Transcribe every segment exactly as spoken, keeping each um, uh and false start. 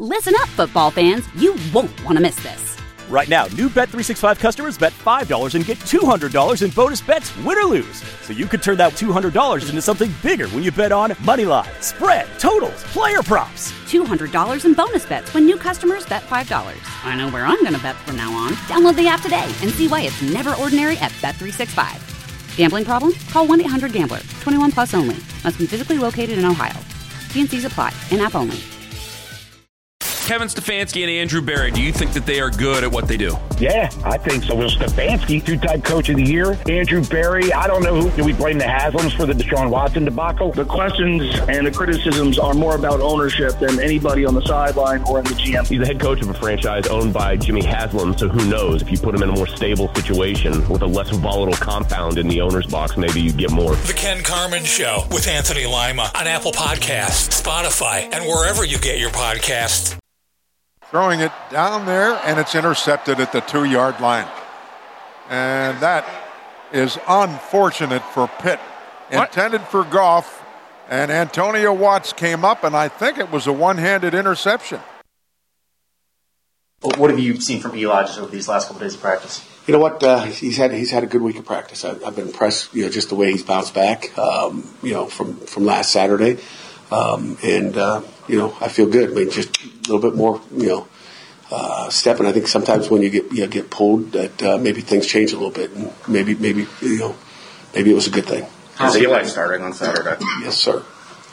Listen up, football fans. You won't want to miss this. Right now, new Bet three sixty-five customers bet five dollars and get two hundred dollars in bonus bets, win or lose. So you could turn that two hundred dollars into something bigger when you bet on money line, spread, totals, player props. two hundred dollars in bonus bets when new customers bet five dollars. I know where I'm going to bet from now on. Download the app today and see why it's never ordinary at Bet three sixty-five. Gambling problem? Call one eight hundred gambler. twenty-one plus only. Must be physically located in Ohio. T and C's apply. In-app only. Kevin Stefanski and Andrew Berry, do you think that they are good at what they do? Yeah, I think so. Well, Stefanski, two-time coach of the year. Andrew Berry, I don't know who. Do we blame the Haslams for the Deshaun Watson debacle? The questions and the criticisms are more about ownership than anybody on the sideline or in the G M. He's the head coach of a franchise owned by Jimmy Haslam, so who knows? If you put him in a more stable situation with a less volatile compound in the owner's box, maybe you get more. The Ken Carman Show with Anthony Lima on Apple Podcasts, Spotify, and wherever you get your podcasts. Throwing it down there, and it's intercepted at the two-yard line. And that is unfortunate for Pitt. What? Intended for Goff, and Antonio Watts came up, and I think it was a one-handed interception. What have you seen from Eli just over these last couple of days of practice? You know what? Uh, he's had he's had a good week of practice. I, I've been impressed, you know, just the way he's bounced back, um, you know, from, from last Saturday. Um, and, uh, you know, I feel good. I mean, just a little bit more, you know, uh, step. And I think sometimes when you get you know, get pulled, that uh, maybe things change a little bit. And maybe, maybe you know, maybe it was a good thing. How's Eli starting on Saturday? Yes, sir.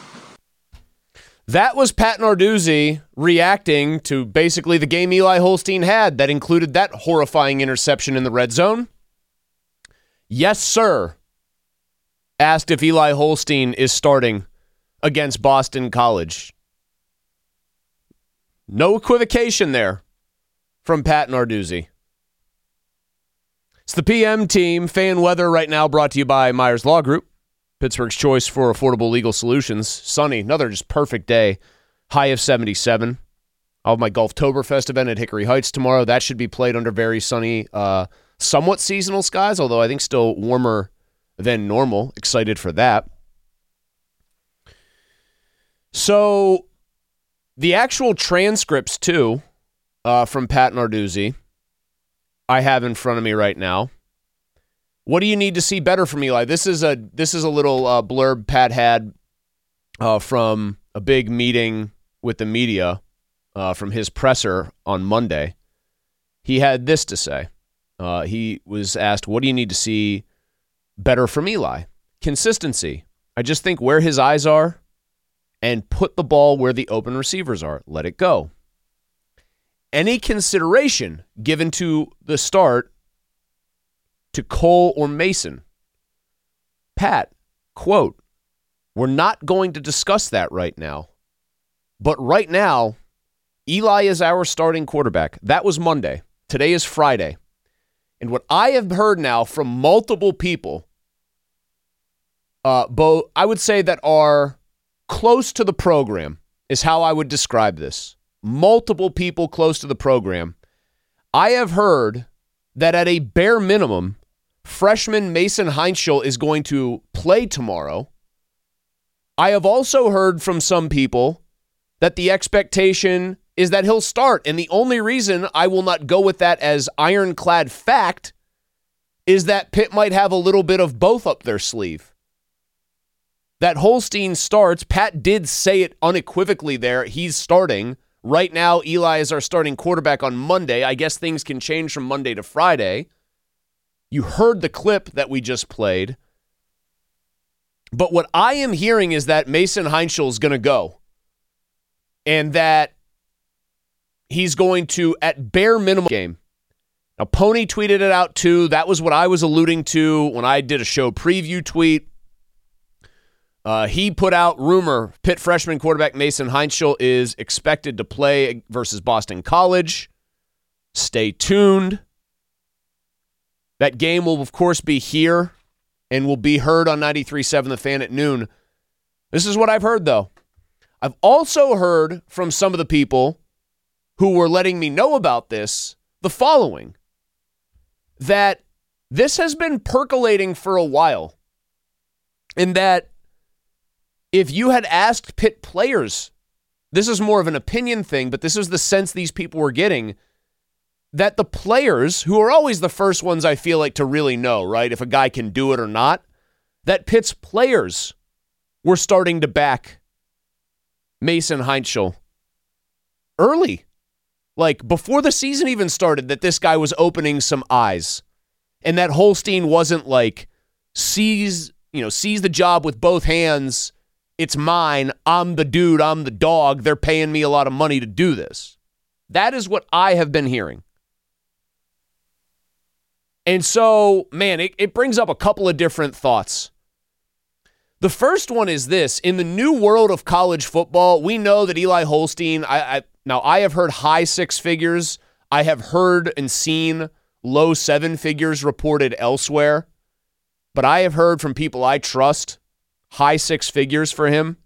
That was Pat Narduzzi reacting to basically the game Eli Holstein had that included that horrifying interception in the red zone. Yes, sir. Asked if Eli Holstein is starting against Boston College. No equivocation there from Pat Narduzzi. It's the P M team. Fan weather right now brought to you by Myers Law Group, Pittsburgh's choice for affordable legal solutions. Sunny, another just perfect day. High of seventy-seven. I'll have my Golftoberfest event at Hickory Heights tomorrow. That should be played under very sunny, uh, somewhat seasonal skies, although I think still warmer than normal. Excited for that. So, the actual transcripts, too, uh, from Pat Narduzzi, I have in front of me right now. What do you need to see better from Eli? This is a this is a little uh, blurb Pat had uh, from a big meeting with the media uh, from his presser on Monday. He had this to say. Uh, he was asked, what do you need to see better from Eli? Consistency. I just think where his eyes are, and put the ball where the open receivers are. Let it go. Any consideration given to the start to Cole or Mason? Pat, quote, we're not going to discuss that right now. But right now, Eli is our starting quarterback. That was Monday. Today is Friday. And what I have heard now from multiple people, uh, both I would say that are close to the program is how I would describe this. Multiple people close to the program. I have heard that at a bare minimum, freshman Mason Heinschel is going to play tomorrow. I have also heard from some people that the expectation is that he'll start. And the only reason I will not go with that as ironclad fact is that Pitt might have a little bit of both up their sleeve. That Holstein starts. Pat did say it unequivocally there. He's starting. Right now, Eli is our starting quarterback on Monday. I guess things can change from Monday to Friday. You heard the clip that we just played. But what I am hearing is that Mason Heinschel is going to go. And that he's going to, at bare minimum, game. Now, Pony tweeted it out too. That was what I was alluding to when I did a show preview tweet. Uh, he put out rumor, Pitt freshman quarterback Mason Heinschel is expected to play versus Boston College. Stay tuned. That game will, of course, be here and will be heard on ninety-three point seven The Fan at noon. This is what I've heard, though. I've also heard from some of the people who were letting me know about this the following. That this has been percolating for a while. And that if you had asked Pitt players this is more of an opinion thing, but this is the sense these people were getting, that the players, who are always the first ones I feel like to really know, right, if a guy can do it or not, that Pitt's players were starting to back Mason Heinschel early. Like, before the season even started, that this guy was opening some eyes. And that Holstein wasn't like, seize, you know, seize the job with both hands. It's mine. I'm the dude. I'm the dog. They're paying me a lot of money to do this. That is what I have been hearing. And so, man, it, it brings up a couple of different thoughts. The first one is this. In the new world of college football, we know that Eli Holstein, I, I now I have heard high six figures. I have heard and seen low seven figures reported elsewhere. But I have heard from people I trust high six figures for him.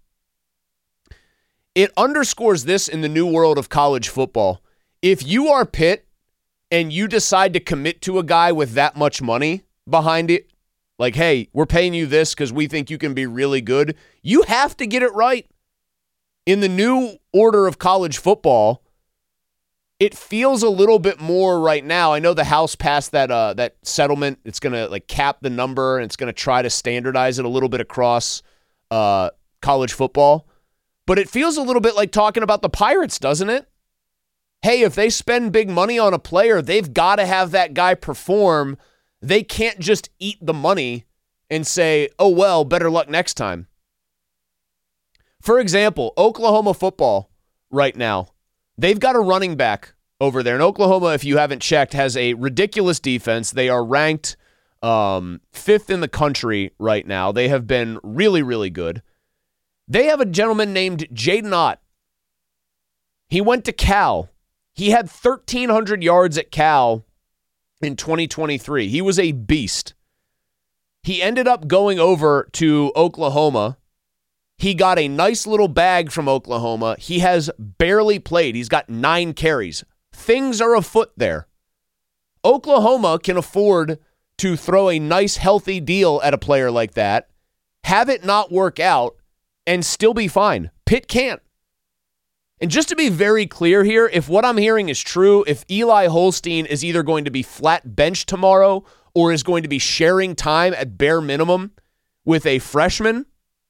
It underscores this in the new world of college football. If you are Pitt and you decide to commit to a guy with that much money behind it, like, hey, we're paying you this because we think you can be really good, you have to get it right. In the new order of college football, it feels a little bit more right now. I know the House passed that uh, that settlement. It's going to like cap the number, and it's going to try to standardize it a little bit across uh, college football. But it feels a little bit like talking about the Pirates, doesn't it? Hey, if they spend big money on a player, they've got to have that guy perform. They can't just eat the money and say, oh, well, better luck next time. For example, Oklahoma football right now, they've got a running back over there. And Oklahoma, if you haven't checked, has a ridiculous defense. They are ranked um, fifth in the country right now. They have been really, really good. They have a gentleman named Jaden Ott. He went to Cal. He had thirteen hundred yards at Cal in twenty twenty-three. He was a beast. He ended up going over to Oklahoma. He got a nice little bag from Oklahoma. He has barely played. He's got nine carries. Things are afoot there. Oklahoma can afford to throw a nice, healthy deal at a player like that, have it not work out, and still be fine. Pitt can't. And just to be very clear here, if what I'm hearing is true, if Eli Holstein is either going to be flat bench tomorrow or is going to be sharing time at bare minimum with a freshman,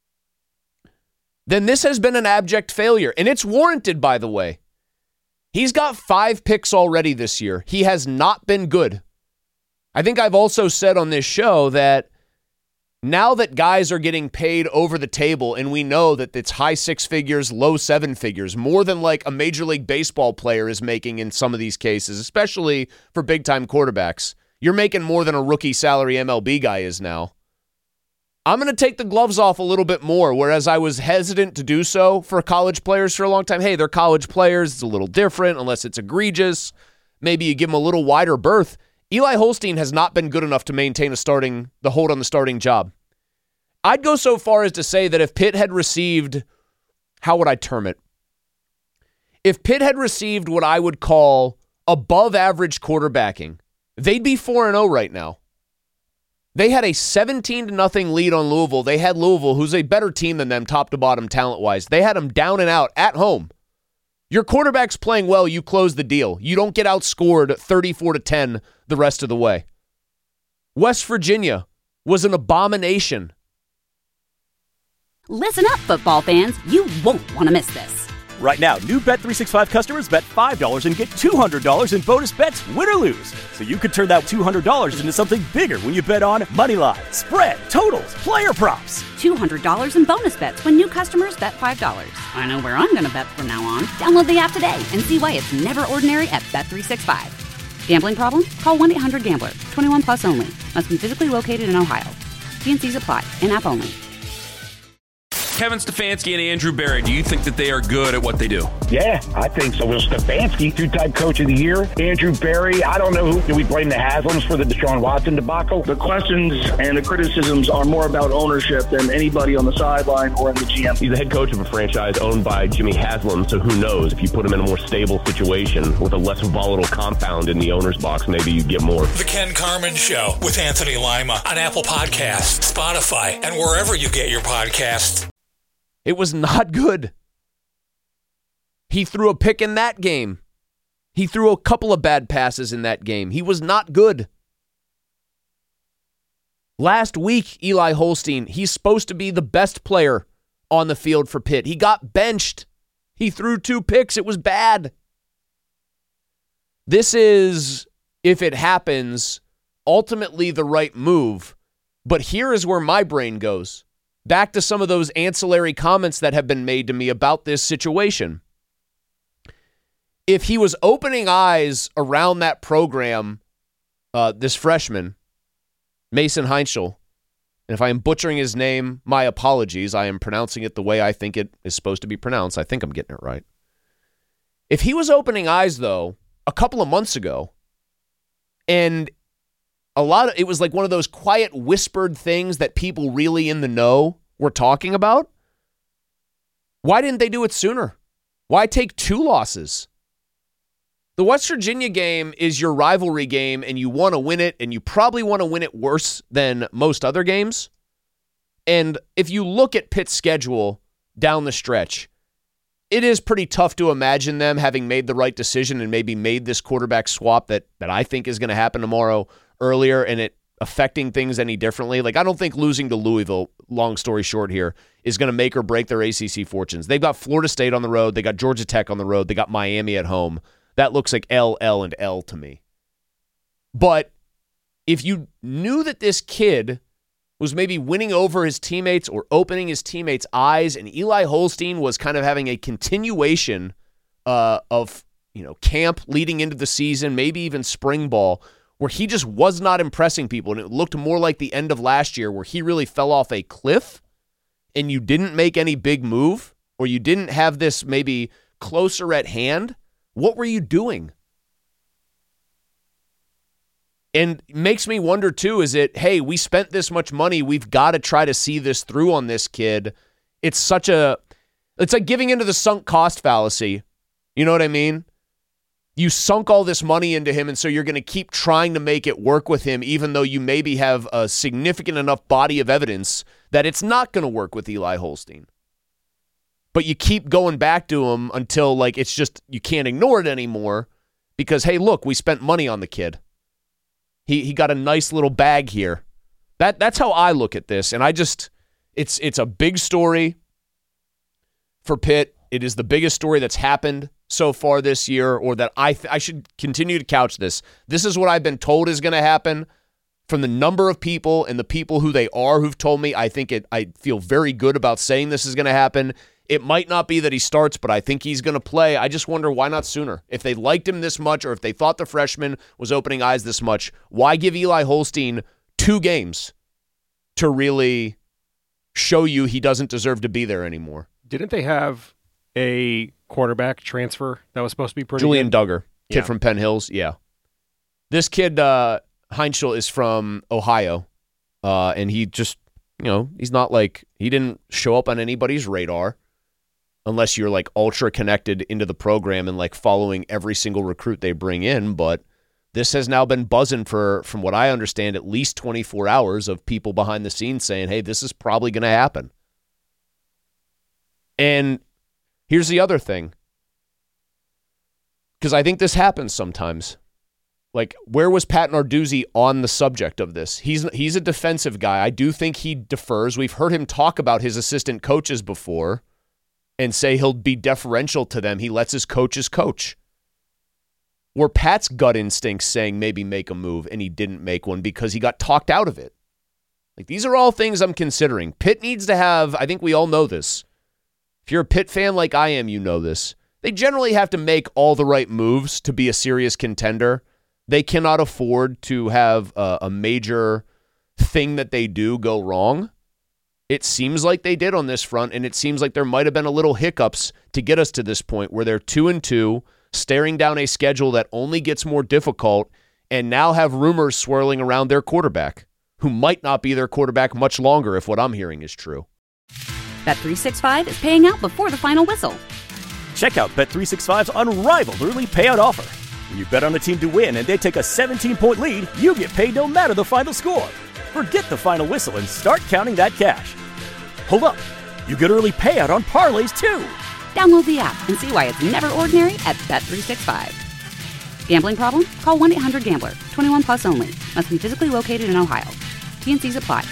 then this has been an abject failure. And it's warranted, by the way. He's got five picks already this year. He has not been good. I think I've also said on this show that now that guys are getting paid over the table and we know that it's high six figures, low seven figures, more than like a Major League Baseball player is making in some of these cases, especially for big-time quarterbacks. You're making more than a rookie salary M L B guy is now. I'm going to take the gloves off a little bit more, whereas I was hesitant to do so for college players for a long time. Hey, they're college players. It's a little different unless it's egregious. Maybe you give them a little wider berth. Eli Holstein has not been good enough to maintain a starting, the hold on the starting job. I'd go so far as to say that if Pitt had received, how would I term it? If Pitt had received what I would call above average quarterbacking, they'd be four and oh right now. They had a seventeen to nothing lead on Louisville. They had Louisville, who's a better team than them, top to bottom, talent-wise. They had them down and out at home. Your quarterback's playing well, you close the deal. You don't get outscored thirty-four to ten the rest of the way. West Virginia was an abomination. Listen up, football fans. You won't want to miss this. Right now, new Bet three sixty-five customers bet five dollars and get two hundred dollars in bonus bets, win or lose. So you could turn that two hundred dollars into something bigger when you bet on money line, spread, totals, player props. two hundred dollars in bonus bets when new customers bet five dollars. I know where I'm going to bet from now on. Download the app today and see why it's never ordinary at Bet three sixty-five. Gambling problem? Call one eight hundred gambler. twenty-one plus only. Must be physically located in Ohio. T and C's apply. In-app only. Kevin Stefanski and Andrew Berry, do you think that they are good at what they do? Yeah, I think so. Will Stefanski, two-time coach of the year. Andrew Berry, I don't know who. Do we blame the Haslams for the Deshaun Watson debacle? The questions and the criticisms are more about ownership than anybody on the sideline or in the G M. He's the head coach of a franchise owned by Jimmy Haslam, so who knows? If you put him in a more stable situation with a less volatile compound in the owner's box, maybe you get more. The Ken Carman Show with Anthony Lima on Apple Podcasts, Spotify, and wherever you get your podcasts. It was not good. He threw a pick in that game. He threw a couple of bad passes in that game. He was not good. Last week, Eli Holstein, he's supposed to be the best player on the field for Pitt. He got benched. He threw two picks. It was bad. This is, if it happens, ultimately the right move. But here is where my brain goes. Back to some of those ancillary comments that have been made to me about this situation. If he was opening eyes around that program, uh, this freshman, Mason Heinschel, and if I am butchering his name, my apologies. I am pronouncing it the way I think it is supposed to be pronounced. I think I'm getting it right. If he was opening eyes, though, a couple of months ago, and a lot of it was like one of those quiet whispered things that people really in the know were talking about, why didn't they do it sooner? Why take two losses? The West Virginia game is your rivalry game, and you want to win it, and you probably want to win it worse than most other games. And if you look at Pitt's schedule down the stretch, it is pretty tough to imagine them having made the right decision and maybe made this quarterback swap that, that I think is going to happen tomorrow earlier and it affecting things any differently. Like, I don't think losing to Louisville, long story short here, is going to make or break their A C C fortunes. They've got Florida State on the road. They got Georgia Tech on the road. They got Miami at home. That looks like L, L, and L to me. But if you knew that this kid was maybe winning over his teammates or opening his teammates' eyes, and Eli Holstein was kind of having a continuation uh, of, you know, camp leading into the season, maybe even spring ball, where he just was not impressing people, and it looked more like the end of last year where he really fell off a cliff, and you didn't make any big move, or you didn't have this maybe closer at hand, what were you doing? And makes me wonder, too, is it, hey, we spent this much money, we've got to try to see this through on this kid. It's such a, it's like giving into the sunk cost fallacy. You know what I mean? You sunk all this money into him, and so you're going to keep trying to make it work with him, even though you maybe have a significant enough body of evidence that it's not going to work with Eli Holstein. But you keep going back to him until, like, it's just, you can't ignore it anymore because, hey, look, we spent money on the kid. He he got a nice little bag here. That that's how I look at this, and I just, it's it's a big story for Pitt. It is the biggest story that's happened so far this year, or that I th- I should continue to couch this. This is what I've been told is going to happen from the number of people and the people who they are who've told me. I think it. I feel very good about saying this is going to happen. It might not be that he starts, but I think he's going to play. I just wonder why not sooner? If they liked him this much, or if they thought the freshman was opening eyes this much, why give Eli Holstein two games to really show you he doesn't deserve to be there anymore? Didn't they have a quarterback transfer that was supposed to be pretty Julian good? Duggar, kid Yeah. from Penn Hills, yeah. This kid, uh, Heinschel, is from Ohio, uh, and he just, you know, he's not like, he didn't show up on anybody's radar. Unless you're like ultra connected into the program and like following every single recruit they bring in. But this has now been buzzing for, from what I understand, at least twenty-four hours of people behind the scenes saying, hey, this is probably going to happen. And here's the other thing. Because I think this happens sometimes. Like, where was Pat Narduzzi on the subject of this? He's he's a defensive guy. I do think he defers. We've heard him talk about his assistant coaches before and say he'll be deferential to them. He lets his coaches coach. Were Pat's gut instincts saying maybe make a move, and he didn't make one because he got talked out of it? Like, these are all things I'm considering. Pitt needs to have, I think we all know this. If you're a Pitt fan like I am, you know this. They generally have to make all the right moves to be a serious contender. They cannot afford to have a, a major thing that they do go wrong. It seems like they did on this front, and it seems like there might have been a little hiccups to get us to this point where they're two and two, staring down a schedule that only gets more difficult, and now have rumors swirling around their quarterback, who might not be their quarterback much longer if what I'm hearing is true. Bet three sixty-five is paying out before the final whistle. Check out Bet three sixty-five's unrivaled early payout offer. When you bet on a team to win and they take a seventeen-point lead, you get paid no matter the final score. Forget the final whistle and start counting that cash. Hold up. You get early payout on parlays, too. Download the app and see why it's never ordinary at Bet three sixty-five. Gambling problem? Call one eight hundred gambler. twenty-one plus only. Must be physically located in Ohio. T N Cs apply.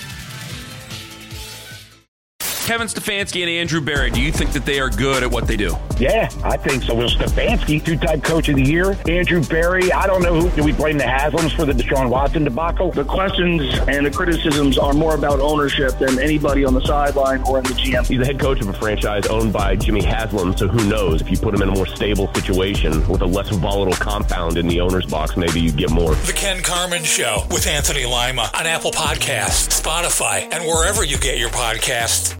Kevin Stefanski and Andrew Berry, do you think that they are good at what they do? Yeah, I think so. Will Stefanski, two-time coach of the year. Andrew Berry, I don't know who. Do we blame the Haslams for the Deshaun Watson debacle? The questions and the criticisms are more about ownership than anybody on the sideline or in the G M. He's the head coach of a franchise owned by Jimmy Haslam, so who knows? If you put him in a more stable situation with a less volatile compound in the owner's box, maybe you'd get more. The Ken Carman Show with Anthony Lima on Apple Podcasts, Spotify, and wherever you get your podcasts.